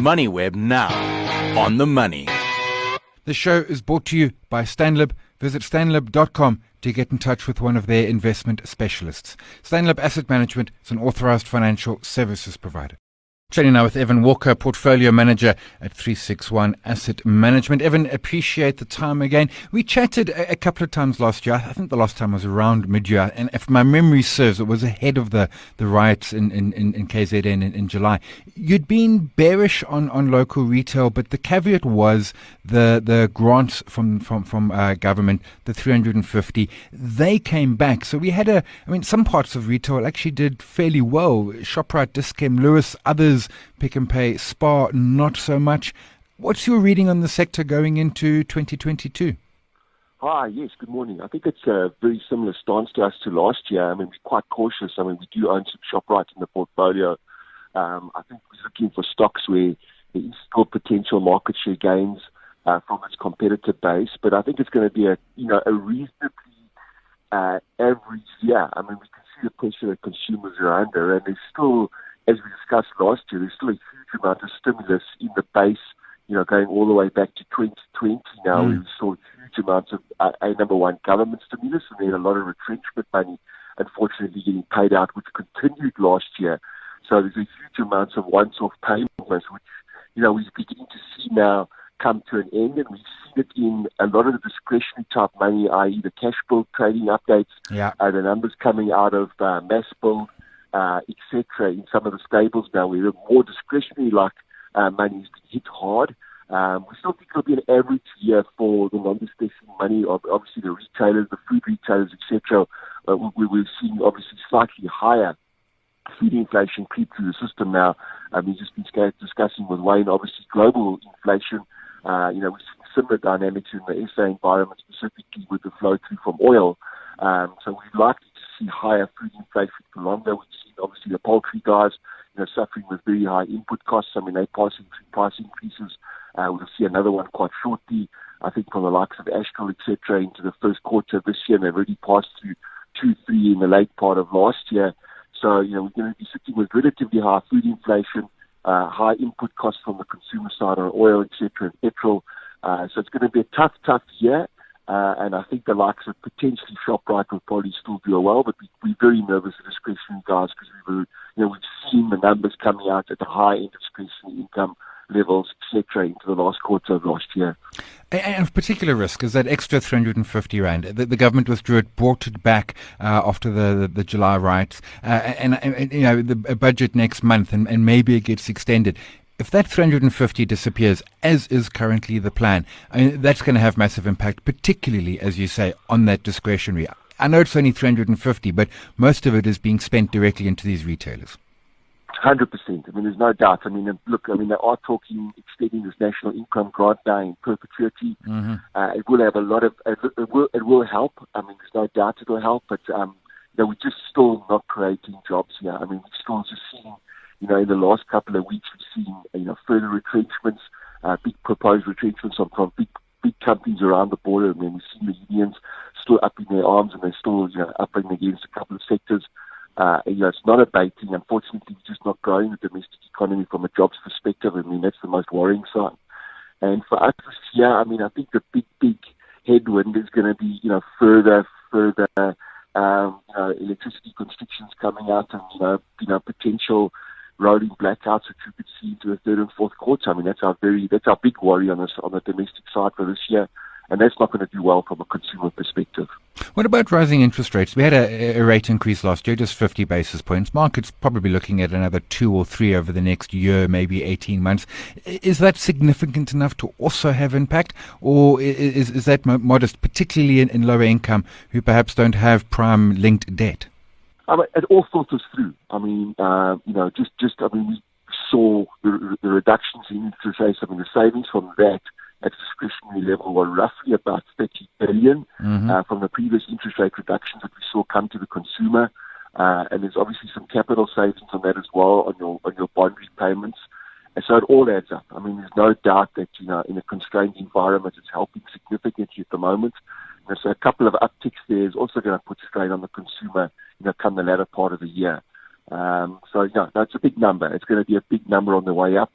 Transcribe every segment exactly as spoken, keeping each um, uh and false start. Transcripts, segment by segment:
MoneyWeb now. On the money. The show is brought to you by Stanlib. Visit stanlib dot com to get in touch with one of their investment specialists. Stanlib Asset Management is an authorized financial services provider. Chatting now with Evan Walker, Portfolio Manager at three sixty-one Asset Management. Evan, appreciate the time again. We chatted a, a couple of times last year. I think the last time was around mid-year. And if my memory serves, it was ahead of the, the riots in, in, in K Z N in, in July. You'd been bearish on, on local retail, but the caveat was the, the grants from, from, from uh, government, the three hundred fifty, they came back. So we had a, I mean, some parts of retail actually did fairly well. ShopRite, Dis-Chem, Lewis, others, Pick n Pay, Spar, not so much. What's your reading on the sector going into twenty twenty-two? Hi, yes, good morning. I think it's a very similar stance to us to last year. I mean, we're quite cautious. I mean, we do own some ShopRite in the portfolio. Um, I think we're looking for stocks where there is still potential market share gains uh, from its competitive base. But I think it's going to be a, you know, a reasonably uh, average year. I mean, we can see the pressure that consumers are under, and there's still, as we discussed last year, there's still a huge amount of stimulus in the base, you know, going all the way back to twenty twenty now. Mm. We saw huge amounts of, uh, a number one, government stimulus, and then a lot of retrenchment money, unfortunately, getting paid out, which continued last year. So there's a huge amount of once-off payments, which, you know, we're beginning to see now come to an end, and we've seen it in a lot of the discretionary type money, that is the cash build trading updates, yeah. uh, the numbers coming out of uh, mass build, Uh, et cetera, in some of the stables now, where the more discretionary like uh, money has been hit hard. Um, we still think it'll be an average year for the non-discretionary money of obviously the retailers, the food retailers, et cetera. Uh, we, we're seeing obviously slightly higher food inflation creep through the system now. Um, we've just been discussing with Wayne, obviously global inflation. Uh, you know, we've seen similar dynamics in the S A environment, specifically with the flow through from oil. Um, so we're likely to see higher food inflation for longer. We've seen obviously the poultry guys, you know, suffering with very high input costs. I mean, they're passing through price increases. Uh, we'll see another one quite shortly, I think, from the likes of Astral, et cetera, into the first quarter of this year. And they've already passed through two, three in the late part of last year. So, you know, we're going to be sitting with relatively high food inflation, uh, high input costs from the consumer side on oil, et cetera, and petrol. Uh, so it's going to be a tough, tough year. Uh, and I think the likes of potentially ShopRite will probably still do well, but we, we're very nervous at discretionary guys because we were, you know, we've seen the numbers coming out at the high end of discretionary income levels, et cetera, into the last quarter of last year. And of particular risk is that extra three hundred fifty rand. The, the government withdrew it, brought it back uh, after the, the, the July riots, uh, and, and you know the a budget next month, and, and maybe it gets extended. If that three hundred fifty disappears, as is currently the plan, I mean, that's going to have massive impact, particularly, as you say, on that discretionary. I know it's only three hundred fifty, but most of it is being spent directly into these retailers. one hundred percent. I mean, there's no doubt. I mean, look, I mean, they are talking extending this national income grant now in perpetuity. Mm-hmm. Uh, it will have a lot of, it will, it will help. I mean, there's no doubt it will help, but, um, you know, we're just still not creating jobs here. I mean, we're still just seeing, you know, in the last couple of weeks, we've seen, you know, further retrenchments, uh, big proposed retrenchments from, from big, big companies around the border. I mean, we've seen the unions still up in their arms, and they're still, you know, upping against a couple of sectors. Uh, you know, it's not abating. Unfortunately, we're just not growing the domestic economy from a jobs perspective. I mean, that's the most worrying sign. And for us this year, I mean, I think the big, big headwind is going to be, you know, further, further, um, you know, electricity constrictions coming out, and, you know, you know, potential rolling blackouts which we could see into the third and fourth quarter. I mean, that's our very, that's our big worry on this, on the domestic side for this year. And that's not going to do well from a consumer perspective. What about rising interest rates? We had a, a rate increase last year, just fifty basis points. Market's probably looking at another two or three over the next year, maybe eighteen months. Is that significant enough to also have impact? Or is, is that modest, particularly in, in lower income, who perhaps don't have prime-linked debt? I mean, it all filters through. I mean, uh, you know, just, just, I mean, we saw the, the reductions in interest rates. I mean, the savings from that at discretionary level were roughly about thirty billion mm-hmm. uh, from the previous interest rate reductions that we saw come to the consumer. Uh, and there's obviously some capital savings on that as well, on your on your bond repayments. And so it all adds up. I mean, there's no doubt that, you know, in a constrained environment, it's helping significantly at the moment. You know, so a couple of upticks there is also going to put strain on the consumer, you know, come the latter part of the year. Um, so, you know, that's a big number. It's going to be a big number on the way up.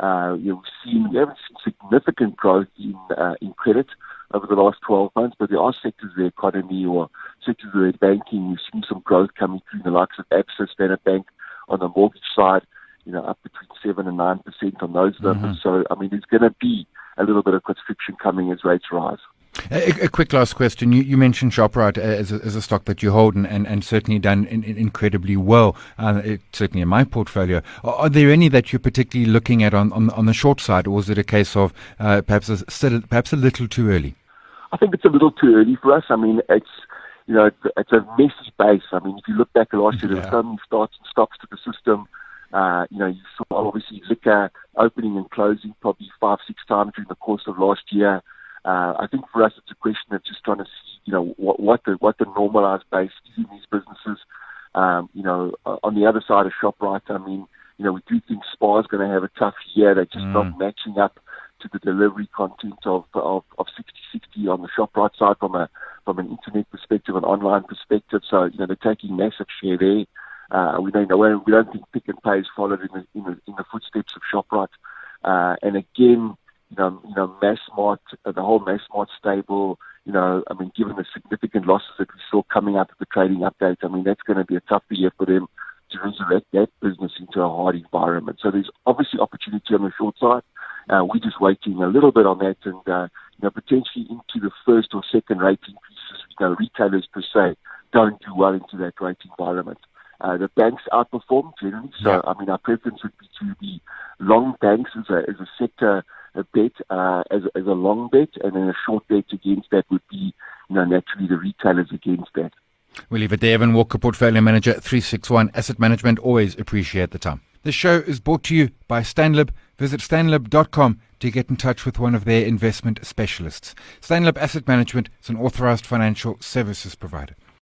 Uh, you know, we've seen, we haven't seen significant growth in uh, in credit over the last twelve months, but there are sectors of the economy or sectors of the banking. We've seen some growth coming through in the likes of Absa, Standard Bank on the mortgage side, you know, up between seven and nine percent on those numbers. Mm-hmm. So, I mean, there's going to be a little bit of constriction coming as rates rise. A, a quick last question. You, you mentioned ShopRite as a, as a stock that you hold and, and, and certainly done in, in incredibly well, uh, it, certainly in my portfolio. Are, are there any that you're particularly looking at on, on, on the short side, or is it a case of uh, perhaps, a, perhaps a little too early? I think it's a little too early for us. I mean, it's, you know, it's, it's a messy base. I mean, if you look back at last year, yeah. there were so many starts and stops to the system. Uh, you know, you saw obviously liquor opening and closing probably five, six times during the course of last year. Uh, I think for us, it's a question of just trying to see, you know, what, what the what the normalized base is in these businesses. Um, you know, uh, on the other side of ShopRite, I mean, you know, we do think Spar is going to have a tough year. They're just mm. not matching up to the delivery content of of, of sixty sixty on the ShopRite side from a from an internet perspective, an online perspective. So, you know, they're taking massive share there. Uh, we don't know. We don't think Pick and Pay is followed in the in the, in the footsteps of ShopRite. Uh, and again, you know, you know, Massmart, uh, the whole Massmart stable. You know, I mean, given the significant losses that we saw coming out of the trading update, I mean, that's going to be a tough year for them to resurrect that business into a hard environment. So there's obviously opportunity on the short side. Uh, we're just waiting a little bit on that, and uh, you know, potentially into the first or second rate increases. You know, retailers per se don't do well into that rate environment. Uh, the banks outperform generally, so yeah. I mean, our preference would be to be long banks as a as a sector a bet, uh, as as a long bet, and then a short bet against that would be, you know, naturally the retailers against that. We'll leave it there. Evan Walker, Portfolio Manager, three sixty-one Asset Management. Always appreciate the time. This show is brought to you by Stanlib. Visit stanlib dot com to get in touch with one of their investment specialists. Stanlib Asset Management is an authorized financial services provider.